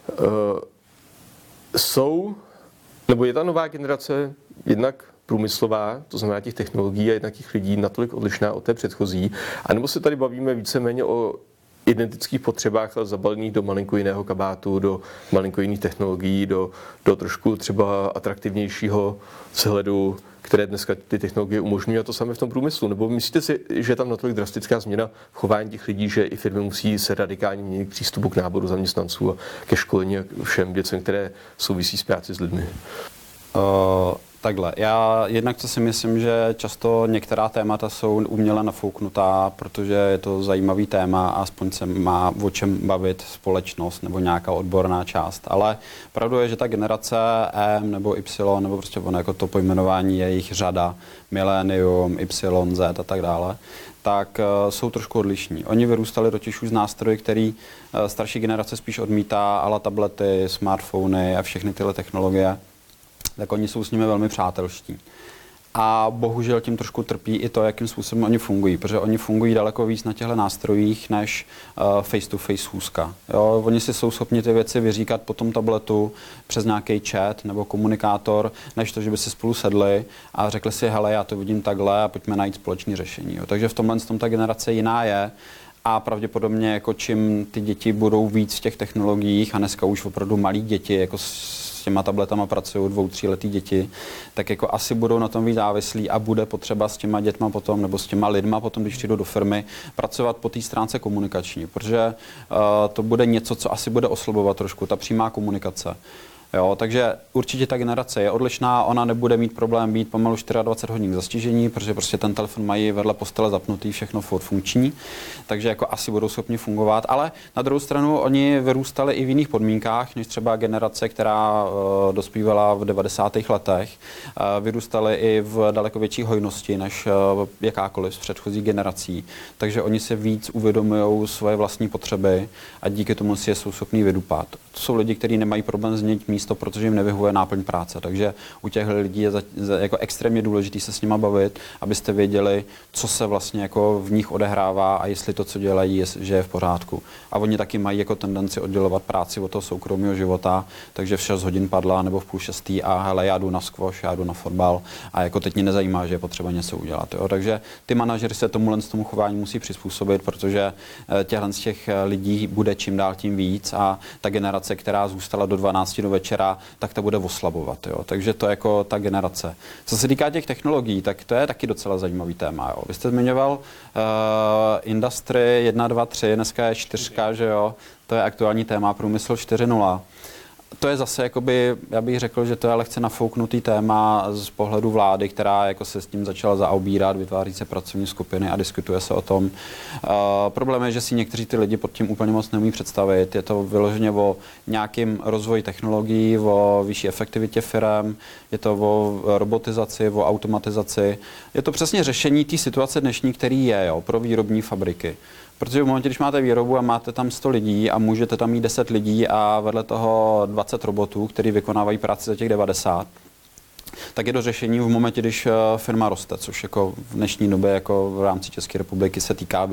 [SPEAKER 1] Nebo je ta nová generace jednak průmyslová, to znamená těch technologií a jednak těch lidí natolik odlišná od té předchozí, anebo se tady bavíme víceméně o identických potřebách, ale zabalených do malinko jiného kabátu, do malinko jiných technologií, do trošku třeba atraktivnějšího vzhledu, které dneska ty technologie umožňují, a to samé v tom průmyslu. Nebo myslíte si, že je tam natolik drastická změna v chování těch lidí, že i firmy musí se radikálně měnit k přístupu k náboru zaměstnanců a ke školení a všem věcem, které souvisí s práci s lidmi?
[SPEAKER 2] Takhle, já jednak co si myslím, že často některá témata jsou uměle nafouknutá, protože je to zajímavý téma a aspoň se má o čem bavit společnost nebo nějaká odborná část. Ale pravdou je, že ta generace M nebo Y, nebo prostě ono jako to pojmenování je jich řada, milenium, Y, Z a tak dále, tak jsou trošku odlišní. Oni vyrůstali totiž už z nástroji, který starší generace spíš odmítá, ale tablety, smartfony a všechny tyhle technologie, tak oni jsou s nimi velmi přátelští. A bohužel tím trošku trpí i to, jakým způsobem oni fungují, protože oni fungují daleko víc na těchto nástrojích než face-to-face schůzka. Jo, oni si jsou schopni ty věci vyříkat po tom tabletu přes nějaký chat nebo komunikátor, než to, že by si spolu sedli a řekli si, hele, já to vidím takhle a pojďme najít společné řešení. Jo. Takže v tomhle ta generace jiná je. A pravděpodobně, jako čím ty děti budou víc v těch technologiích, a dneska už opravdu malí děti, jako s těma tabletama pracují 2, 3letý děti, tak jako asi budou na tom víc závislí a bude potřeba s těma dětma potom, nebo s těma lidma potom, když přijdou do firmy, pracovat po té stránce komunikační, protože to bude něco, co asi bude oslabovat trošku, ta přímá komunikace. Jo, takže určitě ta generace je odlišná, ona nebude mít problém být pomalu 24 hodin k zastižení, protože prostě ten telefon mají vedle postele zapnutý, všechno funkční, takže jako asi budou schopni fungovat, ale na druhou stranu oni vyrůstali i v jiných podmínkách, než třeba generace, která dospívala v 90. letech, vyrůstali i v daleko větší hojnosti než jakákoliv z předchozích generací, takže oni se víc uvědomují svoje vlastní potřeby a díky tomu si je jsou schopní vydupat. To jsou lidi, kteří nemají problém změnit místo, protože jim nevyhovuje náplň práce. Takže u těch lidí je jako extrémně důležité se s nima bavit, abyste věděli, co se vlastně jako v nich odehrává a jestli to, co dělají, že je v pořádku. A oni taky mají jako tendenci oddělovat práci od toho soukromého života, takže v 6 hodin padla nebo v 5:30 a hele, já jdu na squash, já jdu na fotbal a jako teď mě nezajímá, že je potřeba něco udělat. Jo? Takže ty manažeři se tomu chování musí přizpůsobit, protože těch lidí bude čím dál tím víc a ta generace, která zůstala do 12 do večera, včera, tak ta bude oslabovat. Jo. Takže to je jako ta generace. Co se týká těch technologií, tak to je taky docela zajímavý téma. Jo. Vy jste zmiňoval Industry 1, 2, 3, dneska je 4, že jo, to je aktuální téma, průmysl 4.0. To je zase, jakoby, já bych řekl, že to je lehce nafouknutý téma z pohledu vlády, která jako se s tím začala zaobírat, vytváří se pracovní skupiny a diskutuje se o tom. Problém je, že si někteří ty lidi pod tím úplně moc neumí představit. Je to vyloženě o nějakým rozvoji technologií, o vyšší efektivitě firem, je to o robotizaci, o automatizaci. Je to přesně řešení té situace dnešní, který je, jo, pro výrobní fabriky. Protože v momentě, když máte výrobu a máte tam 100 lidí a můžete tam mít 10 lidí a vedle toho 20 robotů, který vykonávají práci za těch 90, tak je to řešení v momentě, když firma roste, což jako v dnešní době jako v rámci České republiky se týká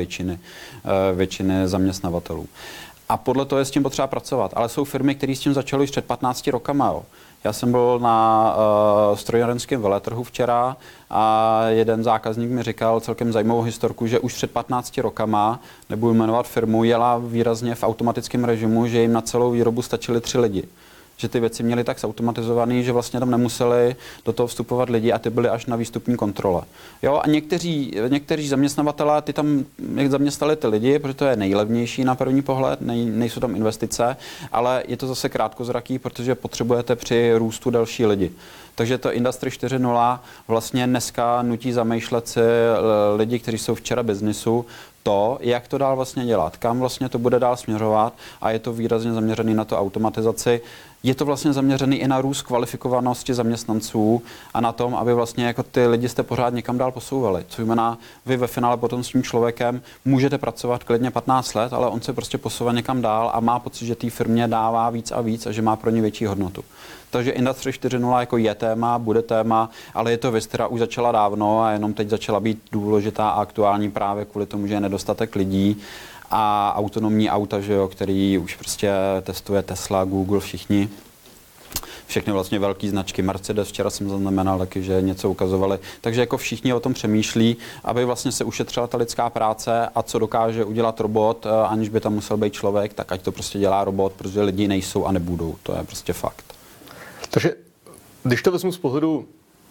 [SPEAKER 2] většiny zaměstnavatelů. A podle toho je s tím potřeba pracovat. Ale jsou firmy, které s tím začaly už před 15 rokama. Jo. Já jsem byl na strojárenském veletrhu včera a jeden zákazník mi říkal celkem zajímavou historku, že už před 15 rokama, nebudu jmenovat firmu, jela výrazně v automatickém režimu, že jim na celou výrobu stačili 3 lidi. Že ty věci měly tak zautomatizované, že vlastně tam nemuseli do toho vstupovat lidi a ty byly až na výstupní kontrole. Jo, a někteří zaměstnavatelé, ty tam zaměstnali ty lidi, protože to je nejlevnější na první pohled, nejsou tam investice, ale je to zase krátkozraký, protože potřebujete při růstu další lidi. Takže to Industry 4.0 vlastně dneska nutí zamýšlet si lidi, kteří jsou včera biznisu, to, jak to dál vlastně dělat, kam vlastně to bude dál směřovat a je to výrazně zaměřený na to automatizaci. Je to vlastně zaměřený i na růst kvalifikovanosti zaměstnanců a na tom, aby vlastně jako ty lidi jste pořád někam dál posouvali. Co znamená, vy ve finále potom s tím člověkem můžete pracovat klidně 15 let, ale on se prostě posouvá někam dál a má pocit, že té firmě dává víc a víc a že má pro ně větší hodnotu. Takže Industry 4.0 jako je téma, bude téma, ale je to věc, která už začala dávno a jenom teď začala být důležitá a aktuální právě kvůli tomu, že je nedostatek lidí a autonomní auta, že jo, který už prostě testuje Tesla, Google, všichni. Všechny vlastně velké značky, Mercedes, včera jsem zaznamenal taky, že něco ukazovali. Takže jako všichni o tom přemýšlí, aby vlastně se ušetřila ta lidská práce a co dokáže udělat robot, aniž by tam musel být člověk, tak ať to prostě dělá robot, protože lidi nejsou a nebudou. To je prostě fakt.
[SPEAKER 1] Takže když to vezmu z pohledu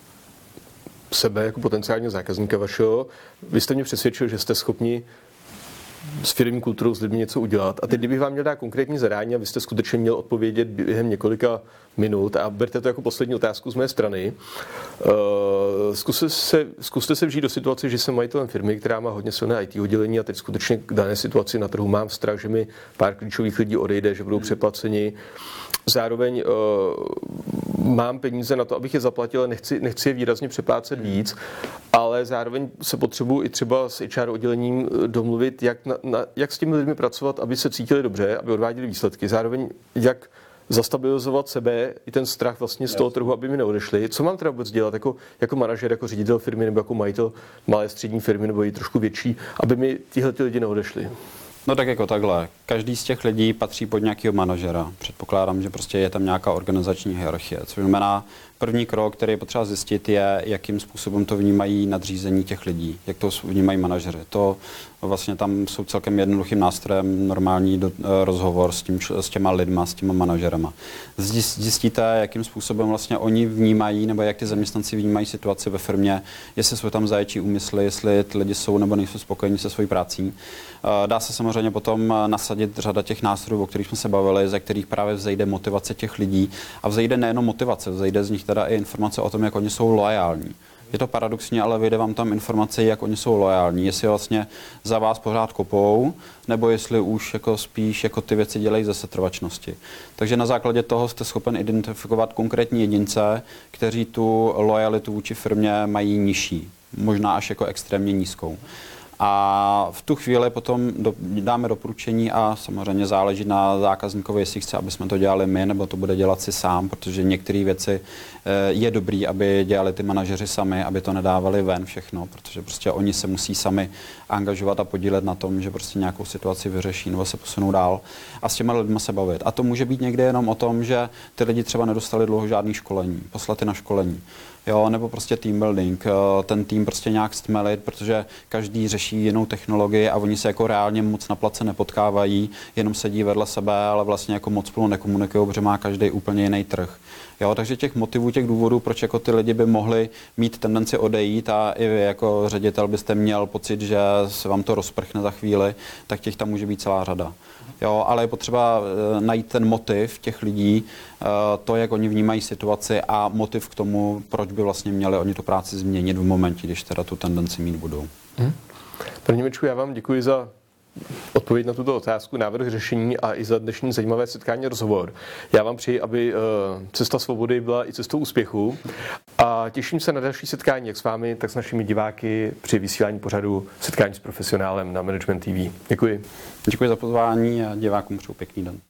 [SPEAKER 1] sebe jako potenciálního zákazníka vašeho, vy jste mě přesvědčil, že jste schopni s firmní kulturou s lidmi něco udělat. A teď, kdybych vám měl dát konkrétní zadání a vy jste skutečně měl odpovědět během několika minut a berte to jako poslední otázku z mé strany. Zkuste se vžít do situace, že jsem majitelem firmy, která má hodně silné IT oddělení a teď skutečně k dané situaci na trhu mám strach, že mi pár klíčových lidí odejde, že budou přeplaceni. Zároveň mám peníze na to, abych je zaplatil, ale nechci je výrazně přeplácet víc, ale zároveň se potřebuji i třeba s HR oddělením domluvit, jak s těmi lidmi pracovat, aby se cítili dobře, aby odváděli výsledky. Zároveň jak zastabilizovat sebe i ten strach vlastně z toho trhu, aby mi neodešli. Co mám teda vůbec dělat jako manažer, jako ředitel firmy nebo jako majitel malé střední firmy nebo i trošku větší, aby mi tihle lidi neodešli?
[SPEAKER 2] No tak jako takhle. Každý z těch lidí patří pod nějakého manažera. Předpokládám, že prostě je tam nějaká organizační hierarchie. Což znamená, první krok, který je potřeba zjistit, je, jakým způsobem to vnímají nadřízení těch lidí, jak to vnímají manažery. To vlastně tam jsou celkem jednoduchým nástrojem normální rozhovor s těma lidma, s těma manažerama. Zjistíte, jakým způsobem vlastně oni vnímají, nebo jak ty zaměstnanci vnímají situaci ve firmě, jestli jsou tam zaječí úmysly, jestli ty lidi jsou nebo nejsou spokojení se svojí prací. Dá se samozřejmě potom nasadit řada těch nástrojů, o kterých jsme se bavili, ze kterých právě vzejde motivace těch lidí a vzejde nejenom motivace, vzejde z nich teda i informace o tom, jak oni jsou loajální. Je to paradoxní, ale vyjde vám tam informace, jak oni jsou loajální, jestli vlastně za vás pořád kopou, nebo jestli už jako spíš jako ty věci dělají ze setrvačnosti. Takže na základě toho jste schopen identifikovat konkrétní jedince, kteří tu lojalitu vůči firmě mají nižší, možná až jako extrémně nízkou. A v tu chvíli potom dáme doporučení a samozřejmě záleží na zákazníkovi, jestli chce, aby jsme to dělali my, nebo to bude dělat si sám, protože některé věci je dobrý, aby dělali ty manažeři sami, aby to nedávali ven všechno, protože prostě oni se musí sami angažovat a podílet na tom, že prostě nějakou situaci vyřeší nebo se posunou dál a s těma lidmi se bavit. A to může být někdy jenom o tom, že ty lidi třeba nedostali dlouho žádný školení, poslat je na školení. jo, nebo prostě team building, ten tým prostě nějak stmelit, protože každý řeší jinou technologii a oni se jako reálně moc na place nepotkávají, jenom sedí vedle sebe, ale vlastně jako moc spolu nekomunikují, protože má každý úplně jiný trh. Jo, takže těch motivů, těch důvodů, proč jako ty lidi by mohli mít tendenci odejít a i vy jako ředitel byste měl pocit, že se vám to rozprchne za chvíli, tak těch tam může být celá řada. Jo, ale je potřeba najít ten motiv těch lidí, to, jak oni vnímají situaci a motiv k tomu, proč by vlastně měli oni tu práci změnit v momentě, když teda tu tendenci mít budou.
[SPEAKER 1] Pane Němečku, já vám děkuji za odpověď na tuto otázku, návrh řešení a i za dnešní zajímavé setkání a rozhovor. Já vám přeji, aby cesta svobody byla i cestou úspěchu a těším se na další setkání, jak s vámi, tak s našimi diváky při vysílání pořadu Setkání s profesionálem na Management TV. Děkuji.
[SPEAKER 2] Děkuji za pozvání a divákům přeju pěkný den.